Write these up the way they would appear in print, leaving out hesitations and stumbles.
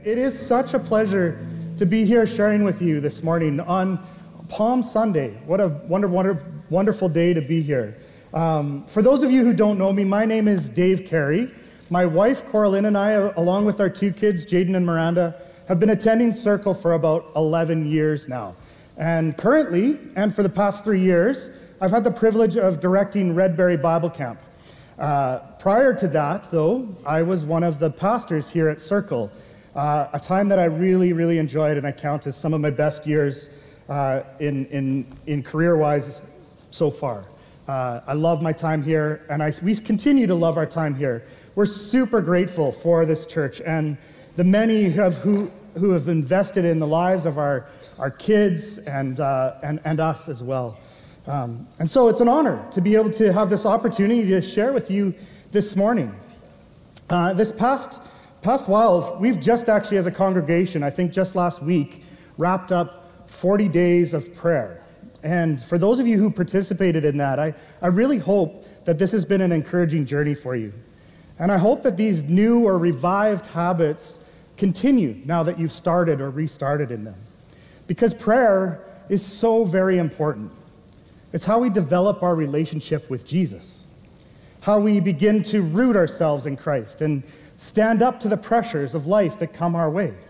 It is such a pleasure to be here sharing with you this morning on Palm Sunday. What a wonderful day to be here. For those of you who don't know me, my name is Dave Carey. My wife, Coraline, and I, along with our two kids, Jaden and Miranda, have been attending Circle for about 11 years now. And currently, and for the past 3 years, I've had the privilege of directing Redberry Bible Camp. Prior to that, though, I was one of the pastors here at Circle, a time that I really enjoyed and I count as some of my best years in career-wise so far. I love my time here, and we continue to love our time here. We're super grateful for this church and the many who have invested in the lives of our kids and us as well. And so it's an honor to be able to have this opportunity to share with you this morning. This past while, we've just actually as a congregation, I think just last week, wrapped up 40 days of prayer. And for those of you who participated in that, I really hope that this has been an encouraging journey for you. And I hope that these new or revived habits continue now that you've started or restarted in them. Because prayer is so very important. It's how we develop our relationship with Jesus, how we begin to root ourselves in Christ and stand up to the pressures of life that come our way.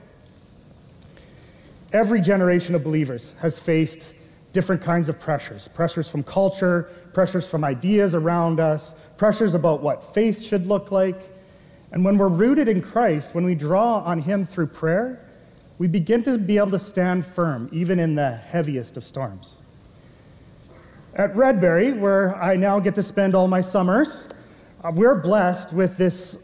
Every generation of believers has faced different kinds of pressures from culture, pressures from ideas around us, pressures about what faith should look like. And when we're rooted in Christ, when we draw on Him through prayer, we begin to be able to stand firm, even in the heaviest of storms. At Redberry, where I now get to spend all my summers, we're blessed with this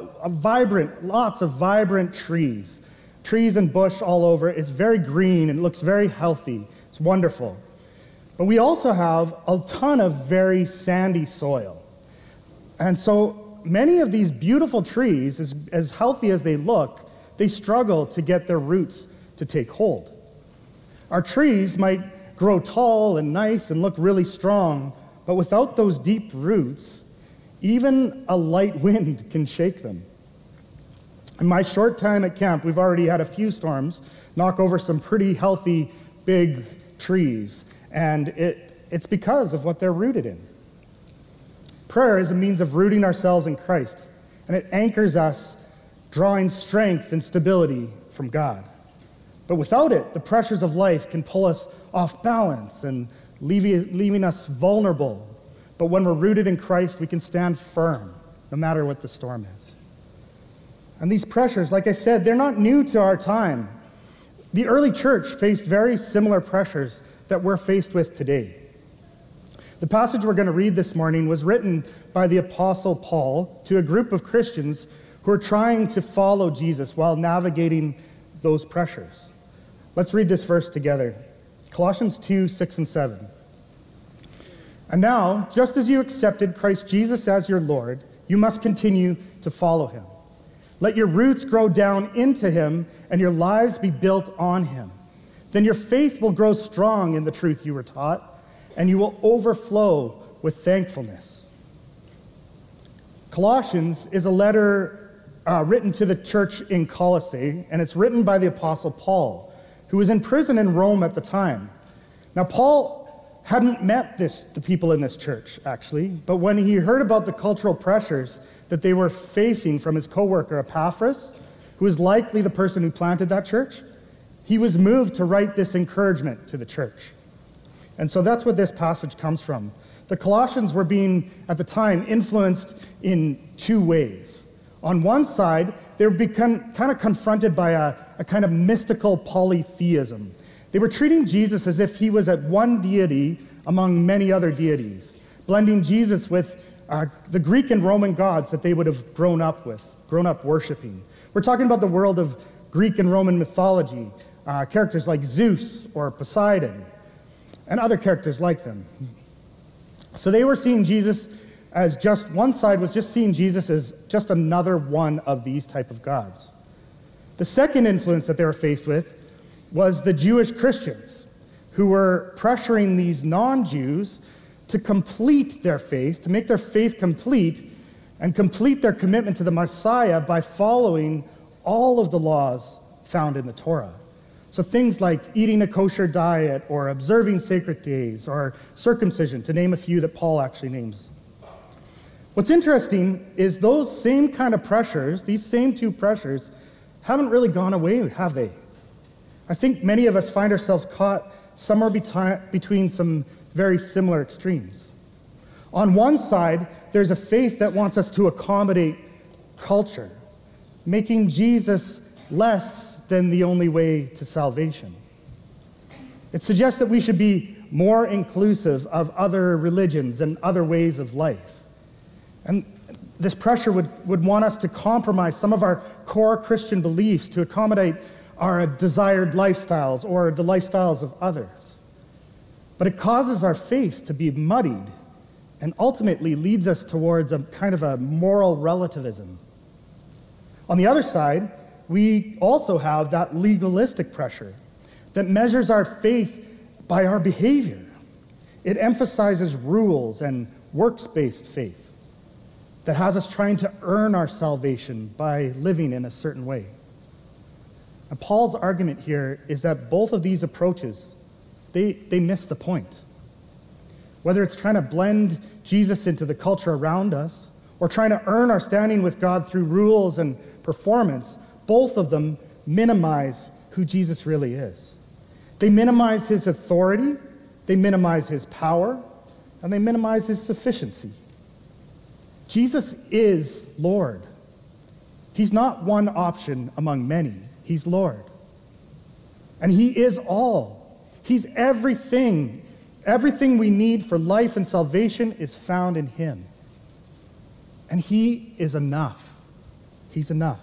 lots of vibrant trees and bush all over. It's very green and looks very healthy. It's wonderful. But we also have a ton of very sandy soil. And so many of these beautiful trees, as healthy as they look, they struggle to get their roots to take hold. Our trees might grow tall and nice and look really strong, but without those deep roots, even a light wind can shake them. In my short time at camp, we've already had a few storms knock over some pretty healthy, big trees, and it's because of what they're rooted in. Prayer is a means of rooting ourselves in Christ, and it anchors us, drawing strength and stability from God. But without it, the pressures of life can pull us off balance and leaving us vulnerable. But when we're rooted in Christ, we can stand firm, no matter what the storm is. And these pressures, like I said, they're not new to our time. The early church faced very similar pressures that we're faced with today. The passage we're going to read this morning was written by the Apostle Paul to a group of Christians who are trying to follow Jesus while navigating those pressures. Let's read this verse together. Colossians 2, 6 and 7. And now, just as you accepted Christ Jesus as your Lord, you must continue to follow Him. Let your roots grow down into Him and your lives be built on Him. Then your faith will grow strong in the truth you were taught, and you will overflow with thankfulness. Colossians is a letter written to the church in Colossae, and it's written by the Apostle Paul, who was in prison in Rome at the time. Now, Paul hadn't met the people in this church, actually, but when he heard about the cultural pressures that they were facing from his co-worker Epaphras, who was likely the person who planted that church, he was moved to write this encouragement to the church. And so that's what this passage comes from. The Colossians were being, at the time, influenced in two ways. On one side, they were kind of confronted by a kind of mystical polytheism. They were treating Jesus as if he was at one deity among many other deities, blending Jesus with the Greek and Roman gods that they would have grown up worshiping. We're talking about the world of Greek and Roman mythology, characters like Zeus or Poseidon, and other characters like them. So they were seeing Jesus as one side was just seeing Jesus as just another one of these type of gods. The second influence that they were faced with was the Jewish Christians, who were pressuring these non-Jews to complete their faith, to make their faith complete, and complete their commitment to the Messiah by following all of the laws found in the Torah. So things like eating a kosher diet or observing sacred days or circumcision, to name a few that Paul actually names. What's interesting is those same kind of pressures, these same two pressures, haven't really gone away, have they? I think many of us find ourselves caught somewhere between some very similar extremes. On one side, there's a faith that wants us to accommodate culture, making Jesus less than the only way to salvation. It suggests that we should be more inclusive of other religions and other ways of life. And this pressure would want us to compromise some of our core Christian beliefs to accommodate our desired lifestyles or the lifestyles of others. But it causes our faith to be muddied and ultimately leads us towards a kind of a moral relativism. On the other side, we also have that legalistic pressure that measures our faith by our behavior. It emphasizes rules and works-based faith that has us trying to earn our salvation by living in a certain way. And Paul's argument here is that both of these approaches, they miss the point. Whether it's trying to blend Jesus into the culture around us or trying to earn our standing with God through rules and performance, both of them minimize who Jesus really is. They minimize his authority, they minimize his power, and they minimize his sufficiency. Jesus is Lord. He's not one option among many. He's Lord. And he is all. He's everything. Everything we need for life and salvation is found in him. And he is enough. He's enough.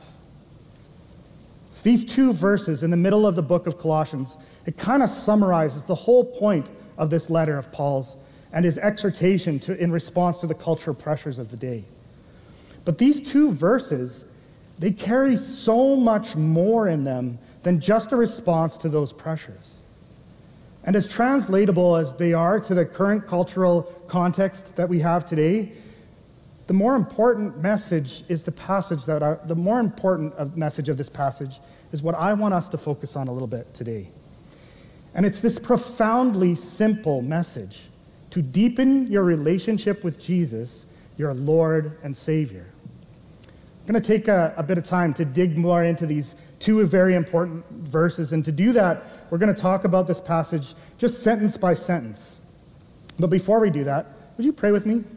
These two verses in the middle of the book of Colossians, it kind of summarizes the whole point of this letter of Paul's and his exhortation in response to the cultural pressures of the day. But these two verses, they carry so much more in them than just a response to those pressures. And as translatable as they are to the current cultural context that we have today, the more important message is the more important message of this passage is what I want us to focus on a little bit today. And it's this profoundly simple message to deepen your relationship with Jesus, your Lord and Savior. I'm going to take a bit of time to dig more into these two very important verses, and to do that, we're going to talk about this passage just sentence by sentence. But before we do that, would you pray with me?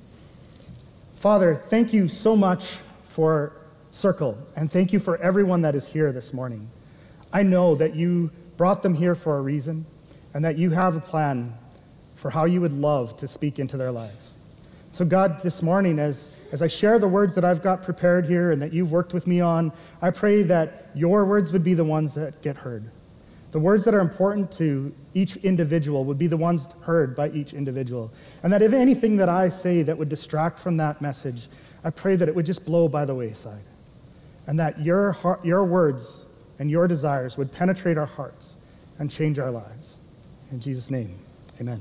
Father, thank you so much for Circle, and thank you for everyone that is here this morning. I know that you brought them here for a reason, and that you have a plan for how you would love to speak into their lives. So God, this morning, as I share the words that I've got prepared here and that you've worked with me on, I pray that your words would be the ones that get heard. The words that are important to each individual would be the ones heard by each individual. And that if anything that I say that would distract from that message, I pray that it would just blow by the wayside. And that your words and your desires would penetrate our hearts and change our lives. In Jesus' name, amen.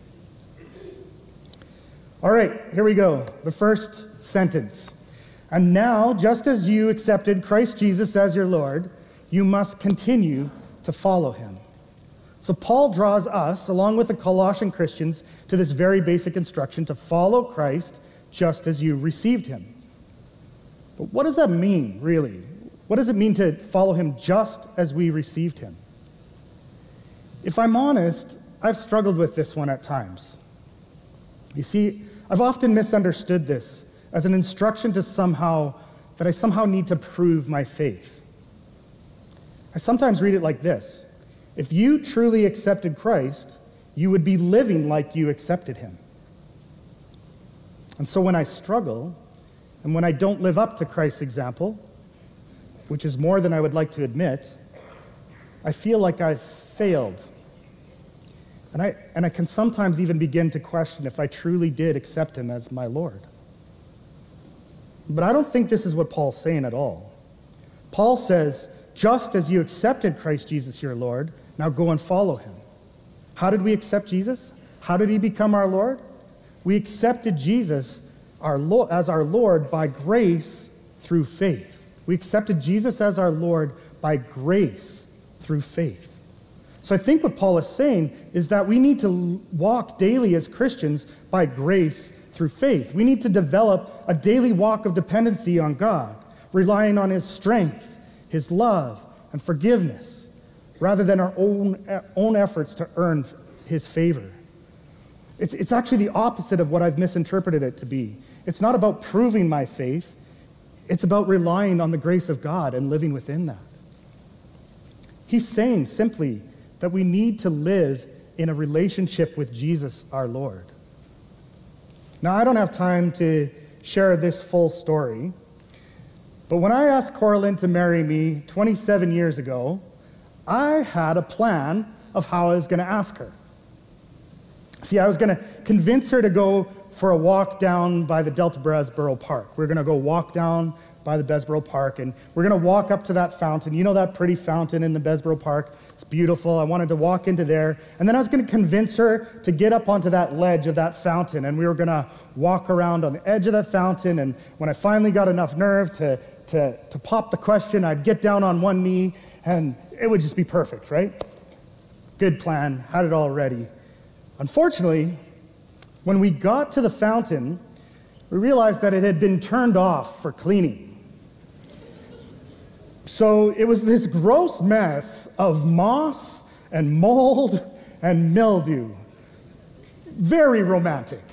All right, here we go. The first sentence. And now, just as you accepted Christ Jesus as your Lord, you must continue to follow him. So Paul draws us, along with the Colossian Christians, to this very basic instruction to follow Christ just as you received him. But what does that mean, really? What does it mean to follow him just as we received him? If I'm honest, I've struggled with this one at times. You see, I've often misunderstood this as an instruction that I somehow need to prove my faith. I sometimes read it like this: if you truly accepted Christ, you would be living like you accepted him. And so when I struggle, and when I don't live up to Christ's example, which is more than I would like to admit, I feel like I've failed. And I can sometimes even begin to question if I truly did accept him as my Lord. But I don't think this is what Paul's saying at all. Paul says, just as you accepted Christ Jesus your Lord, now go and follow him. How did we accept Jesus? How did he become our Lord? We accepted Jesus as our Lord by grace through faith. We accepted Jesus as our Lord by grace through faith. So I think what Paul is saying is that we need to walk daily as Christians by grace through faith. We need to develop a daily walk of dependency on God, relying on his strength, his love, and forgiveness, rather than our own efforts to earn his favor. It's actually the opposite of what I've misinterpreted it to be. It's not about proving my faith. It's about relying on the grace of God and living within that. He's saying simply that we need to live in a relationship with Jesus, our Lord. Now, I don't have time to share this full story, but when I asked Coraline to marry me 27 years ago, I had a plan of how I was going to ask her. See, I was going to convince her to go for a walk down by the Delta Bessborough Park. We're going to go walk down by the Bessborough Park, and we're going to walk up to that fountain. You know that pretty fountain in the Bessborough Park? It's beautiful. I wanted to walk into there, and then I was going to convince her to get up onto that ledge of that fountain, and we were going to walk around on the edge of that fountain, and when I finally got enough nerve to pop the question, I'd get down on one knee, and it would just be perfect, right? Good plan. Had it all ready. Unfortunately, when we got to the fountain, we realized that it had been turned off for cleaning. So it was this gross mess of moss and mold and mildew. Very romantic.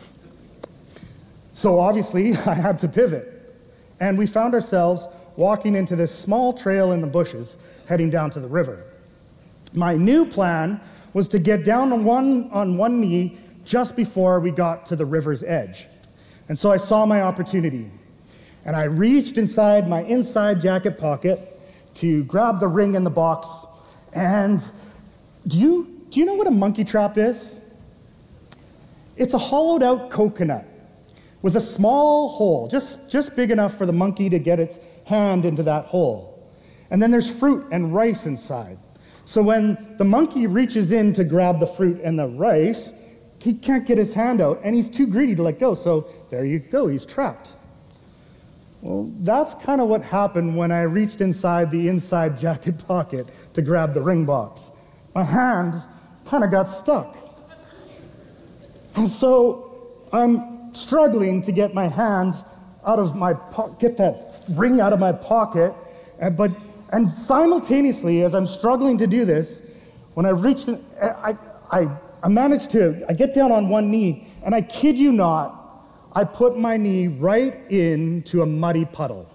So obviously, I had to pivot. And we found ourselves walking into this small trail in the bushes, heading down to the river. My new plan was to get down on one knee just before we got to the river's edge. And so I saw my opportunity. And I reached inside my inside jacket pocket to grab the ring in the box. And do you know what a monkey trap is? It's a hollowed out coconut with a small hole, just big enough for the monkey to get its hand into that hole. And then there's fruit and rice inside. So when the monkey reaches in to grab the fruit and the rice, he can't get his hand out, and he's too greedy to let go. So there you go, he's trapped. Well, that's kind of what happened when I reached inside the inside jacket pocket to grab the ring box. My hand kind of got stuck. And so I'm struggling to get my hand out of my get that ring out of my pocket, and simultaneously, as I'm struggling to do this, when I reached, I managed to, I get down on one knee, and I kid you not, I put my knee right into a muddy puddle.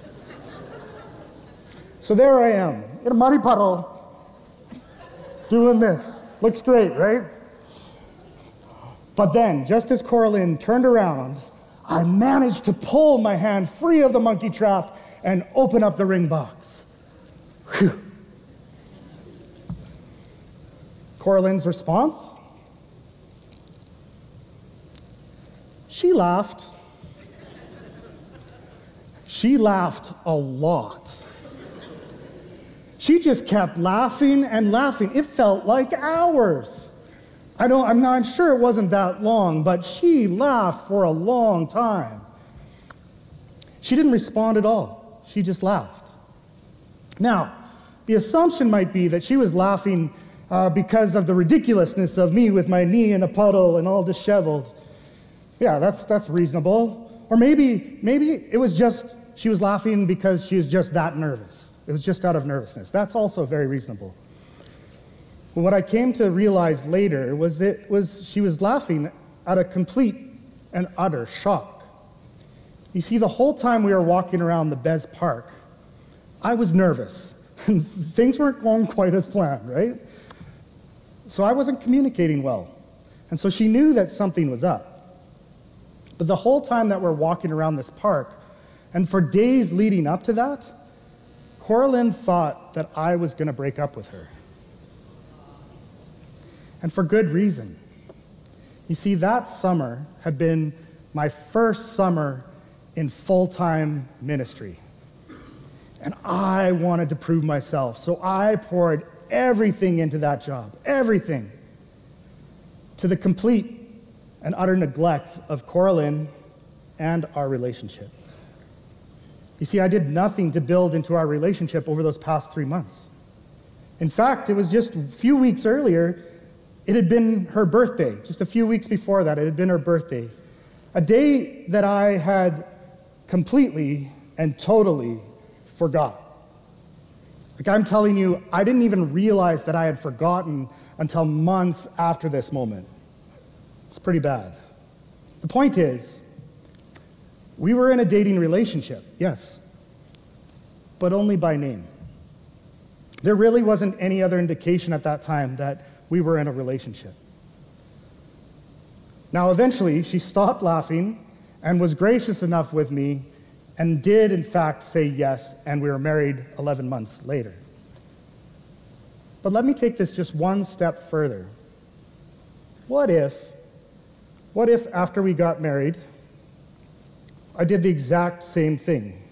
So there I am, in a muddy puddle, doing this. Looks great, right? But then, just as Coraline turned around, I managed to pull my hand free of the monkey trap and open up the ring box. Whew. Coraline's response? She laughed. She laughed a lot. She just kept laughing and laughing. It felt like hours. I'm sure it wasn't that long, but she laughed for a long time. She didn't respond at all. She just laughed. Now, the assumption might be that she was laughing because of the ridiculousness of me with my knee in a puddle and all disheveled. Yeah, that's reasonable. Or maybe it was just, she was laughing because she was just that nervous. It was just out of nervousness. That's also very reasonable. But what I came to realize later was she was laughing out of complete and utter shock. You see, the whole time we were walking around the Bez Park, I was nervous. Things weren't going quite as planned, right? So I wasn't communicating well. And so she knew that something was up. But the whole time that we're walking around this park, and for days leading up to that, Coraline thought that I was going to break up with her. And for good reason. You see, that summer had been my first summer in full-time ministry. And I wanted to prove myself, so I poured everything into that job, everything, to the complete and utter neglect of Coraline and our relationship. You see, I did nothing to build into our relationship over those past 3 months. In fact, it was just a few weeks earlier, it had been her birthday. Just a few weeks before that, it had been her birthday. A day that I had completely and totally forgot. Like, I'm telling you, I didn't even realize that I had forgotten until months after this moment. It's pretty bad. The point is, we were in a dating relationship, yes, but only by name. There really wasn't any other indication at that time that we were in a relationship. Now, eventually, she stopped laughing and was gracious enough with me and did, in fact, say yes, and we were married 11 months later. But let me take this just one step further. What if after we got married, I did the exact same thing?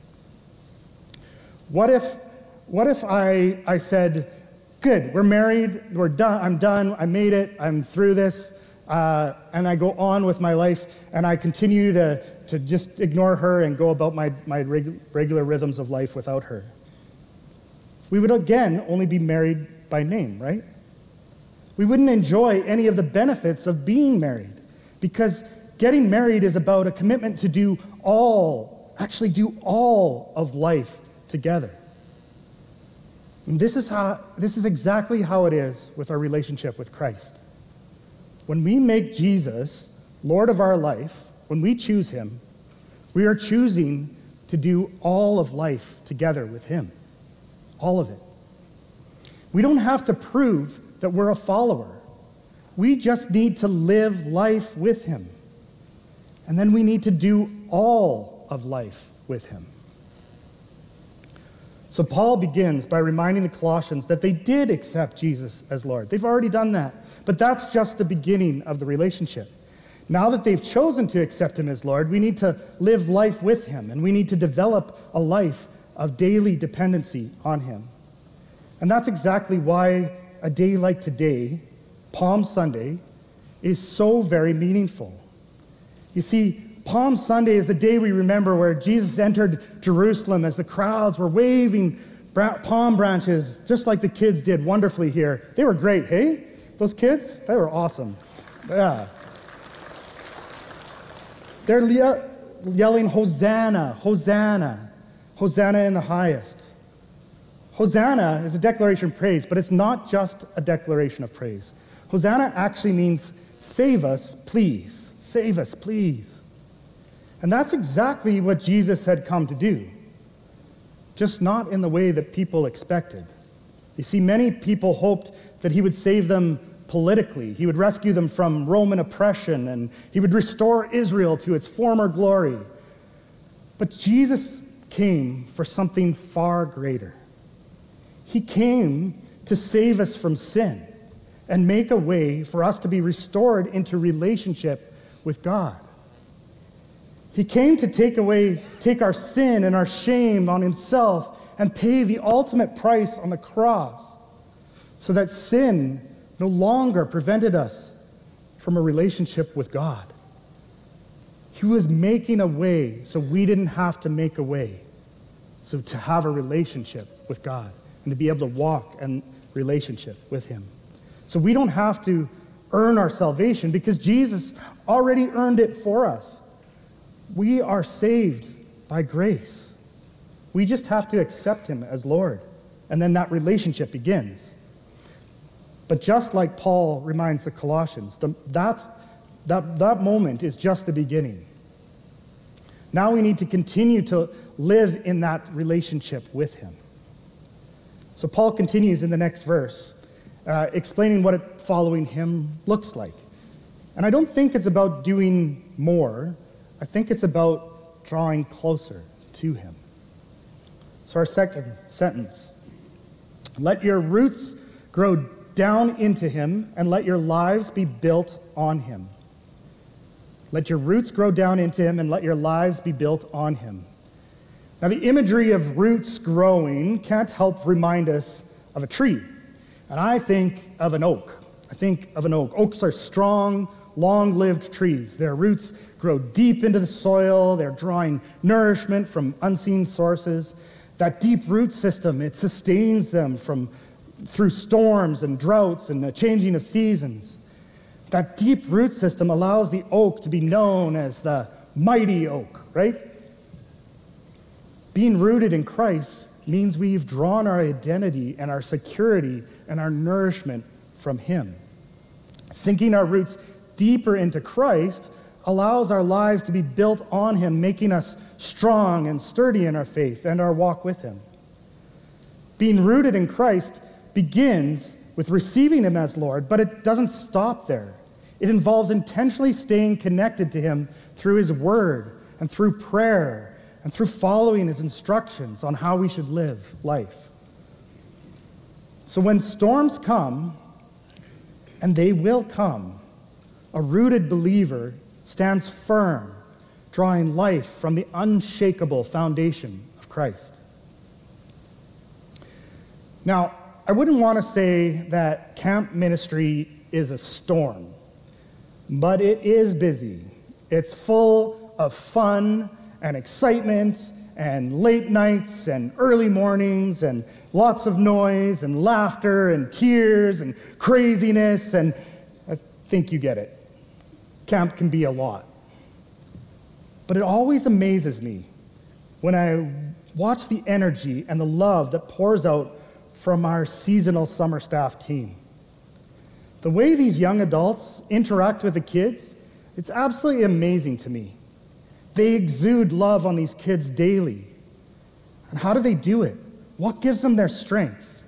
What if I said, good, we're married, we're done, I'm done, I made it, I'm through this, and I go on with my life, and I continue to just ignore her and go about my regular rhythms of life without her? We would again only be married by name, right? We wouldn't enjoy any of the benefits of being married, because getting married is about a commitment to do all of life together. And this is exactly how it is with our relationship with Christ. When we make Jesus Lord of our life, when we choose him, we are choosing to do all of life together with him. All of it. We don't have to prove that we're a follower. We just need to live life with him. And then we need to do all of life with him. So Paul begins by reminding the Colossians that they did accept Jesus as Lord. They've already done that. But that's just the beginning of the relationship. Now that they've chosen to accept him as Lord, we need to live life with him, and we need to develop a life of daily dependency on him. And that's exactly why a day like today, Palm Sunday, is so very meaningful. You see, Palm Sunday is the day we remember where Jesus entered Jerusalem as the crowds were waving palm branches, just like the kids did wonderfully here. They were great, hey? Those kids, they were awesome. Yeah. They're yelling, Hosanna, Hosanna, Hosanna in the highest. Hosanna is a declaration of praise, but it's not just a declaration of praise. Hosanna actually means save us, please. Save us, please. And that's exactly what Jesus had come to do, just not in the way that people expected. You see, many people hoped that he would save them politically. He would rescue them from Roman oppression, and he would restore Israel to its former glory. But Jesus came for something far greater. He came to save us from sin and make a way for us to be restored into relationship with God. He came to take our sin and our shame on himself and pay the ultimate price on the cross so that sin no longer prevented us from a relationship with God. He was making a way so we didn't have to make a way, so to have a relationship with God and to be able to walk in relationship with him. So we don't have to earn our salvation because Jesus already earned it for us. We are saved by grace. We just have to accept him as Lord, and then that relationship begins. But just like Paul reminds the Colossians, that moment is just the beginning. Now we need to continue to live in that relationship with him. So Paul continues in the next verse, explaining what following him looks like. And I don't think it's about doing more. I think it's about drawing closer to him. So our second sentence, let your roots grow down into him, and let your lives be built on him. Let your roots grow down into him, and let your lives be built on him. Now, the imagery of roots growing can't help remind us of a tree. And I think of an oak. Oaks are strong, long-lived trees. Their roots grow deep into the soil. They're drawing nourishment from unseen sources. That deep root system, it sustains them through storms and droughts and the changing of seasons. That deep root system allows the oak to be known as the mighty oak, right? Being rooted in Christ means we've drawn our identity and our security and our nourishment from Him. Sinking our roots deeper into Christ allows our lives to be built on Him, making us strong and sturdy in our faith and our walk with Him. Being rooted in Christ begins with receiving Him as Lord, but it doesn't stop there. It involves intentionally staying connected to Him through His Word and through prayer and through following His instructions on how we should live life. So when storms come, and they will come, a rooted believer stands firm, drawing life from the unshakable foundation of Christ. Now, I wouldn't want to say that camp ministry is a storm, but it is busy. It's full of fun and excitement and late nights and early mornings and lots of noise and laughter and tears and craziness, and I think you get it. Camp can be a lot. But it always amazes me when I watch the energy and the love that pours out from our seasonal summer staff team. The way these young adults interact with the kids, it's absolutely amazing to me. They exude love on these kids daily. And how do they do it? What gives them their strength?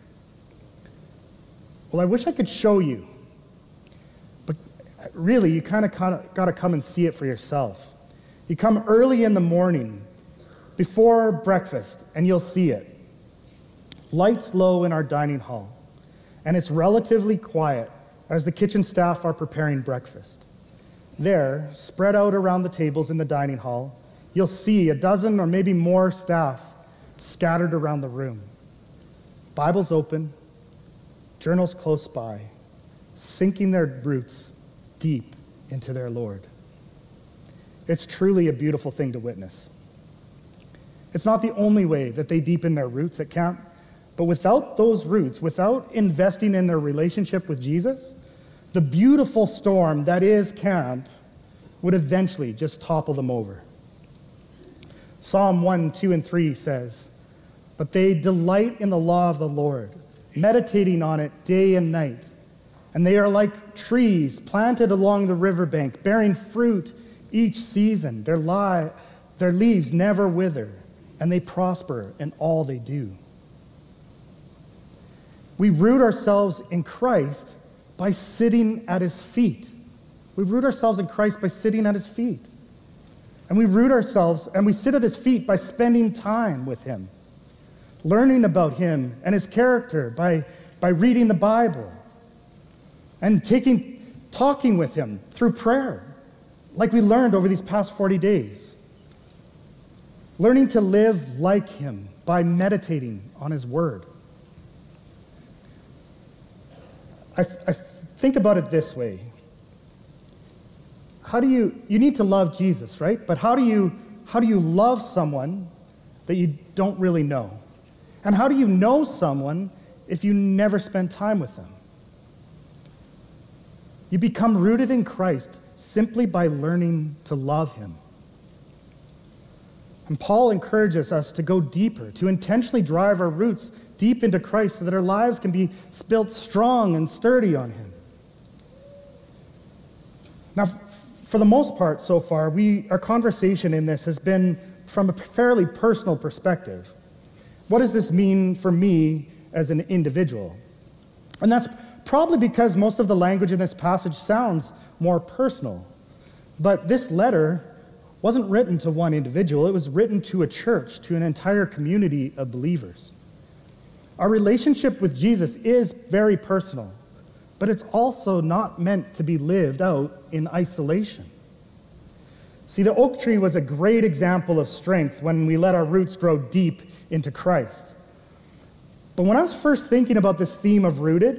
Well, I wish I could show you. But really, you kind of got to come and see it for yourself. You come early in the morning, before breakfast, and you'll see it. Lights low in our dining hall, and it's relatively quiet as the kitchen staff are preparing breakfast. There, spread out around the tables in the dining hall, you'll see a dozen or maybe more staff scattered around the room. Bibles open, journals close by, sinking their roots deep into their Lord. It's truly a beautiful thing to witness. It's not the only way that they deepen their roots at camp, but without those roots, without investing in their relationship with Jesus, the beautiful storm that is camp would eventually just topple them over. Psalm 1, 2, and 3 says, "But they delight in the law of the Lord, meditating on it day and night. And they are like trees planted along the riverbank, bearing fruit each season. Their leaves never wither, and they prosper in all they do." We root ourselves in Christ by sitting at His feet. We root ourselves in Christ by sitting at His feet. And we root ourselves and we sit at His feet by spending time with Him, learning about Him and His character by reading the Bible, and talking with Him through prayer, like we learned over these past 40 days. Learning to live like Him by meditating on His Word. I think about it this way. You need to love Jesus, right? But how do you love someone that you don't really know? And how do you know someone if you never spend time with them? You become rooted in Christ simply by learning to love Him. And Paul encourages us to go deeper, to intentionally drive our roots deep into Christ so that our lives can be built strong and sturdy on Him. Now, for the most part so far, our conversation in this has been from a fairly personal perspective. What does this mean for me as an individual? And that's probably because most of the language in this passage sounds more personal. But this letter wasn't written to one individual. It was written to a church, to an entire community of believers. Our relationship with Jesus is very personal, but it's also not meant to be lived out in isolation. See, the oak tree was a great example of strength when we let our roots grow deep into Christ. But when I was first thinking about this theme of rooted,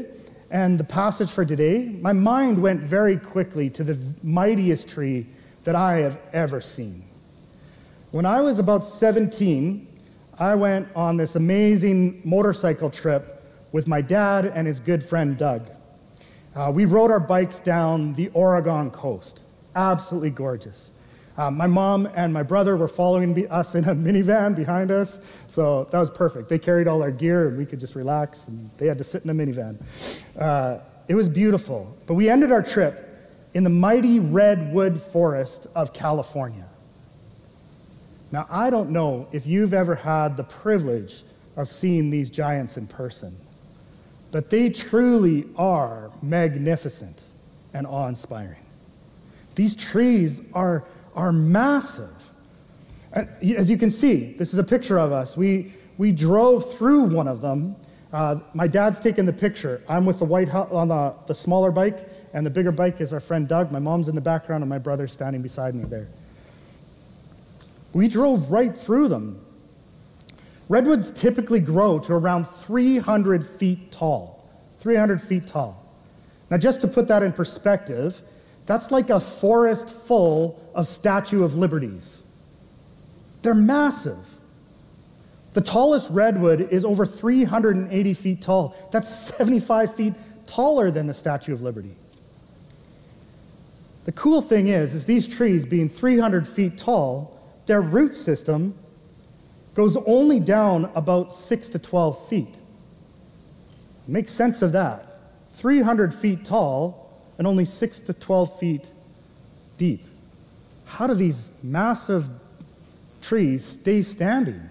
and the passage for today, my mind went very quickly to the mightiest tree that I have ever seen. When I was about 17, I went on this amazing motorcycle trip with my dad and his good friend Doug. We rode our bikes down the Oregon coast. Absolutely gorgeous. My mom and my brother were following us in a minivan behind us, so that was perfect. They carried all our gear, and we could just relax, and they had to sit in a minivan. It was beautiful, but we ended our trip in the mighty redwood forest of California. Now, I don't know if you've ever had the privilege of seeing these giants in person, but they truly are magnificent and awe-inspiring. These trees are massive. And as you can see, this is a picture of us. We drove through one of them. My dad's taking the picture. I'm with the white on the smaller bike, and the bigger bike is our friend Doug. My mom's in the background, and my brother's standing beside me there. We drove right through them. Redwoods typically grow to around 300 feet tall. 300 feet tall. Now, just to put that in perspective, that's like a forest full of Statue of Liberties. They're massive. The tallest redwood is over 380 feet tall. That's 75 feet taller than the Statue of Liberty. The cool thing is these trees being 300 feet tall, their root system goes only down about 6 to 12 feet. Make sense of that. 300 feet tall and only 6 to 12 feet deep. How do these massive trees stay standing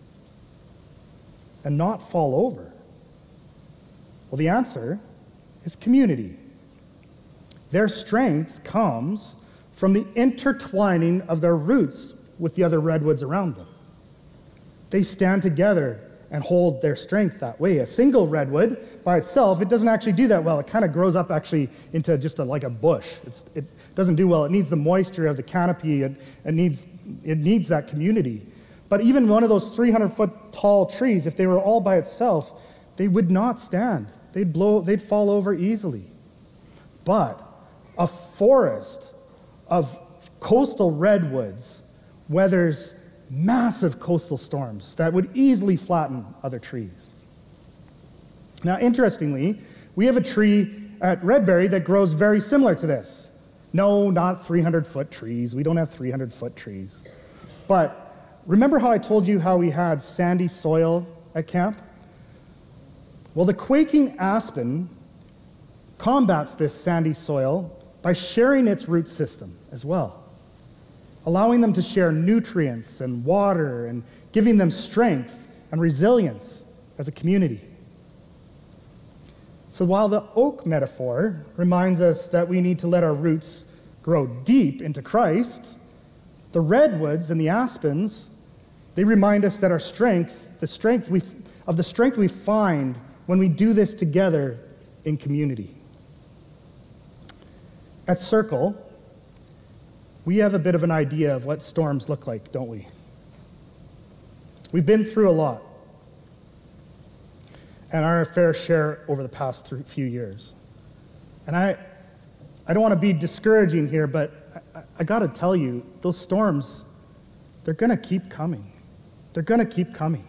and not fall over? Well, the answer is community. Their strength comes from the intertwining of their roots with the other redwoods around them. They stand together and hold their strength that way. A single redwood by itself, it doesn't actually do that well. It kind of grows up actually into just like a bush. It doesn't do well. It needs the moisture of the canopy. It needs that community. But even one of those 300-foot tall trees, if they were all by itself, they would not stand. They'd fall over easily. But a forest of coastal redwoods weathers massive coastal storms that would easily flatten other trees. Now, interestingly, we have a tree at Redberry that grows very similar to this. No, not 300-foot trees. We don't have 300-foot trees. But remember how I told you how we had sandy soil at camp? Well, the quaking aspen combats this sandy soil by sharing its root system as well, allowing them to share nutrients and water and giving them strength and resilience as a community. So while the oak metaphor reminds us that we need to let our roots grow deep into Christ, the redwoods and the aspens, they remind us that our strength, the strength we find when we do this together in community. At Circle, we have a bit of an idea of what storms look like, don't we? We've been through a lot, and our fair share over the past few years. And I don't want to be discouraging here, but I got to tell you, those storms, they're going to keep coming. They're going to keep coming.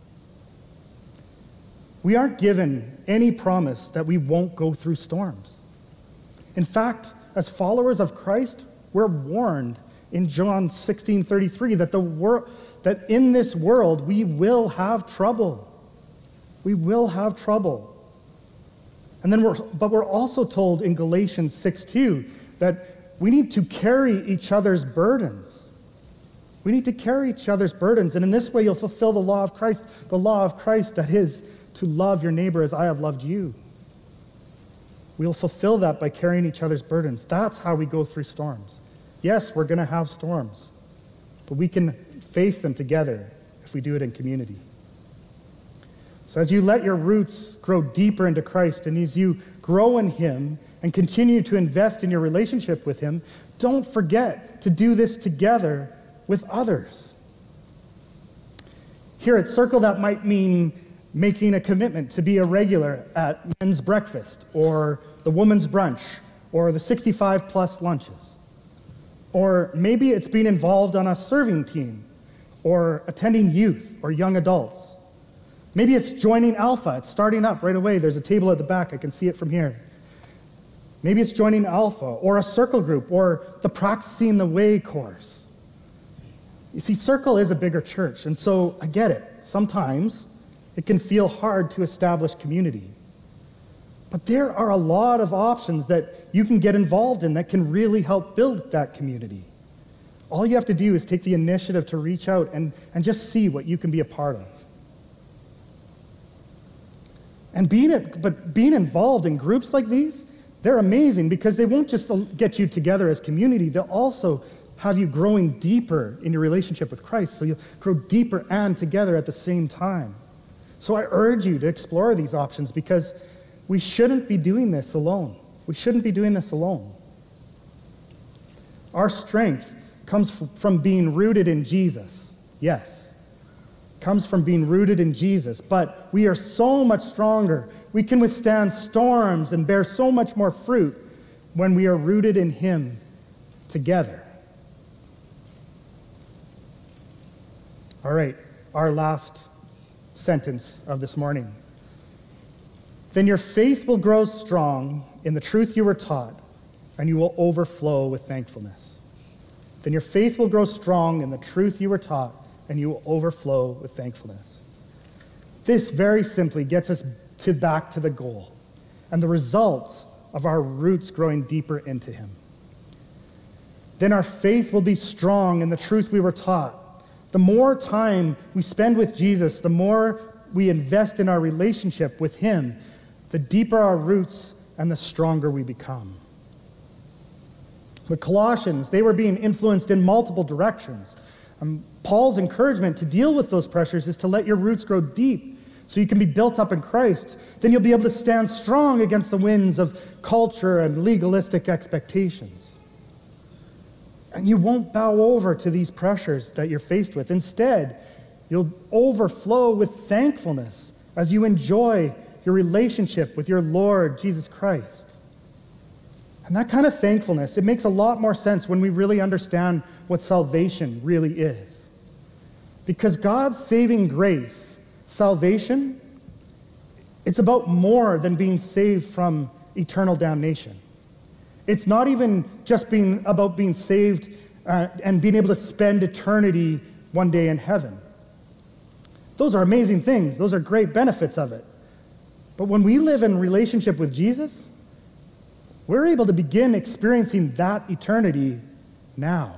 We aren't given any promise that we won't go through storms. In fact, as followers of Christ, we're warned in John 16:33 that in this world we will have trouble. We will have trouble. And then we're also told in Galatians 6:2 that we need to carry each other's burdens. We need to carry each other's burdens, and in this way you'll fulfill the law of Christ that is to love your neighbor as I have loved you. We'll fulfill that by carrying each other's burdens. That's how we go through storms. Yes, we're going to have storms, but we can face them together if we do it in community. So as you let your roots grow deeper into Christ, and as you grow in Him and continue to invest in your relationship with Him, don't forget to do this together with others. Here at Circle, that might mean making a commitment to be a regular at men's breakfast or the women's brunch or the 65-plus lunches. Or maybe it's being involved on a serving team or attending youth or young adults. Maybe it's joining Alpha. It's starting up right away. There's a table at the back. I can see it from here. Maybe it's joining Alpha or a circle group or the Practicing the Way course. You see, Circle is a bigger church, and so I get it. Sometimes it can feel hard to establish community. But there are a lot of options that you can get involved in that can really help build that community. All you have to do is take the initiative to reach out and just see what you can be a part of. And being involved in groups like these, they're amazing because they won't just get you together as community, they'll also have you growing deeper in your relationship with Christ, so you'll grow deeper and together at the same time. So I urge you to explore these options because we shouldn't be doing this alone. We shouldn't be doing this alone. Our strength comes from being rooted in Jesus. Yes, comes from being rooted in Jesus, but we are so much stronger. We can withstand storms and bear so much more fruit when we are rooted in Him together. All right, our last sentence of this morning. Then your faith will grow strong in the truth you were taught, and you will overflow with thankfulness. Then your faith will grow strong in the truth you were taught, and you will overflow with thankfulness. This very simply gets us back to the goal and the results of our roots growing deeper into Him. Then our faith will be strong in the truth we were taught. The more time we spend with Jesus, the more we invest in our relationship with Him, the deeper our roots and the stronger we become. The Colossians, they were being influenced in multiple directions. Paul's encouragement to deal with those pressures is to let your roots grow deep so you can be built up in Christ. Then you'll be able to stand strong against the winds of culture and legalistic expectations. And you won't bow over to these pressures that you're faced with. Instead, you'll overflow with thankfulness as you enjoy your relationship with your Lord Jesus Christ. And that kind of thankfulness, it makes a lot more sense when we really understand what salvation really is. Because God's saving grace, salvation, it's about more than being saved from eternal damnation. It's not even just about being saved and being able to spend eternity one day in heaven. Those are amazing things. Those are great benefits of it. But when we live in relationship with Jesus, we're able to begin experiencing that eternity now.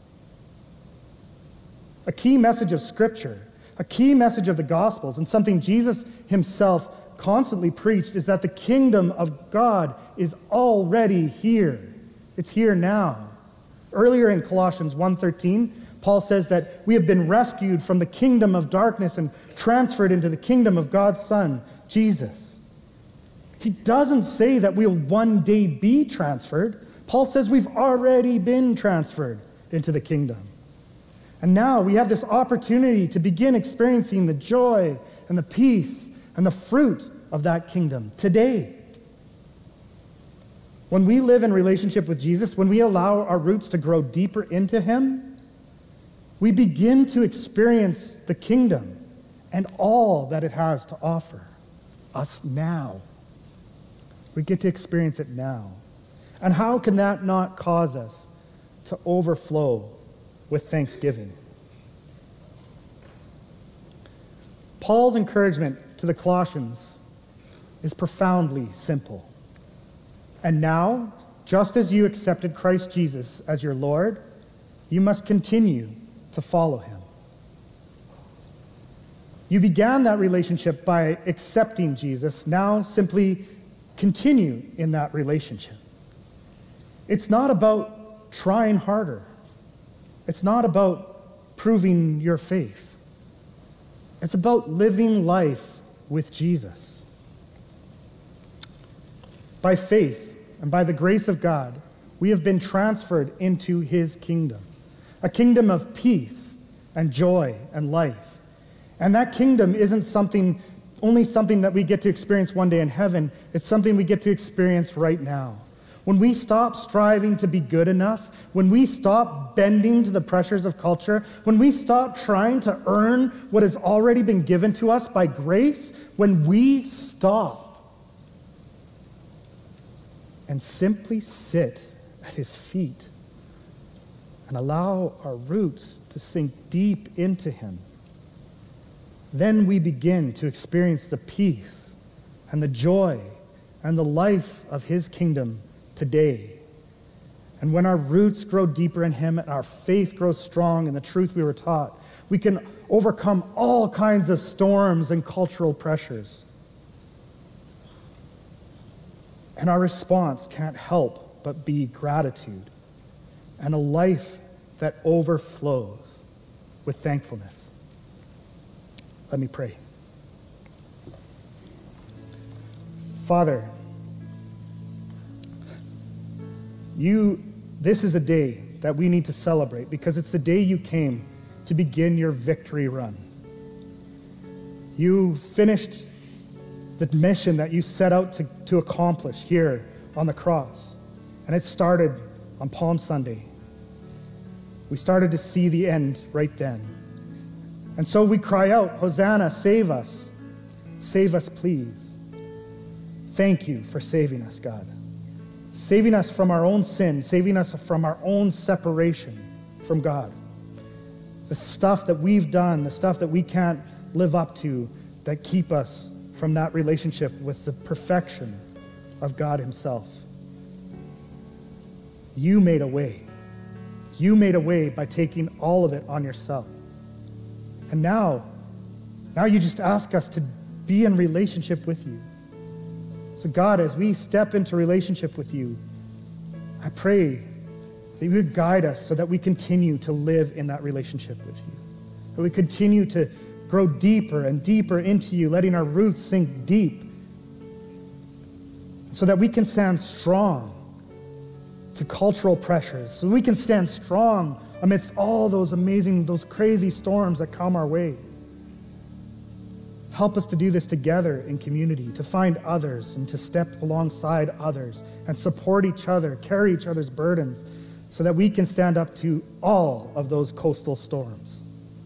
A key message of Scripture, a key message of the Gospels, and something Jesus Himself constantly preached is that the kingdom of God is already here. It's here now. Earlier in Colossians 1:13, Paul says that we have been rescued from the kingdom of darkness and transferred into the kingdom of God's Son, Jesus. He doesn't say that we'll one day be transferred. Paul says we've already been transferred into the kingdom. And now we have this opportunity to begin experiencing the joy and the peace and the fruit of that kingdom today. When we live in relationship with Jesus, when we allow our roots to grow deeper into Him, we begin to experience the kingdom and all that it has to offer us now. We get to experience it now. And how can that not cause us to overflow with thanksgiving? Paul's encouragement to the Colossians is profoundly simple. And now, just as you accepted Christ Jesus as your Lord, you must continue to follow Him. You began that relationship by accepting Jesus. Now simply continue in that relationship. It's not about trying harder. It's not about proving your faith. It's about living life with Jesus. By faith and by the grace of God, we have been transferred into His kingdom, a kingdom of peace and joy and life. And that kingdom isn't something only something that we get to experience one day in heaven. It's something we get to experience right now. When we stop striving to be good enough, when we stop bending to the pressures of culture, when we stop trying to earn what has already been given to us by grace, when we stop and simply sit at his feet and allow our roots to sink deep into him, then we begin to experience the peace and the joy and the life of his kingdom today. And when our roots grow deeper in him and our faith grows strong in the truth we were taught, we can overcome all kinds of storms and cultural pressures. And our response can't help but be gratitude and a life that overflows with thankfulness. Let me pray. Father, this is a day that we need to celebrate because it's the day you came to begin your victory run. You finished the mission that you set out to accomplish here on the cross. And it started on Palm Sunday. We started to see the end right then. And so we cry out, Hosanna, save us. Save us, please. Thank you for saving us, God. Saving us from our own sin, saving us from our own separation from God. The stuff that we've done, the stuff that we can't live up to, that keep us from that relationship with the perfection of God himself. You made a way. You made a way by taking all of it on yourself. And now you just ask us to be in relationship with you. So God, as we step into relationship with you, I pray that you would guide us so that we continue to live in that relationship with you. That we continue to grow deeper and deeper into you, letting our roots sink deep so that we can stand strong to cultural pressures, so we can stand strong amidst all those amazing, those crazy storms that come our way. Help us to do this together in community, to find others and to step alongside others and support each other, carry each other's burdens, so that we can stand up to all of those coastal storms.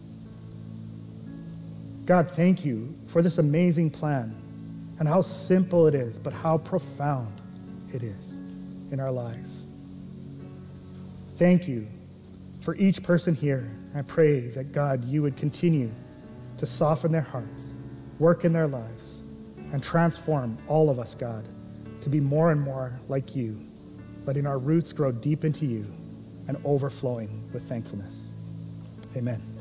God, thank you for this amazing plan and how simple it is, but how profound it is in our lives. Thank you for each person here. I pray that, God, you would continue to soften their hearts, work in their lives, and transform all of us, God, to be more and more like you, letting our roots grow deep into you and overflowing with thankfulness. Amen.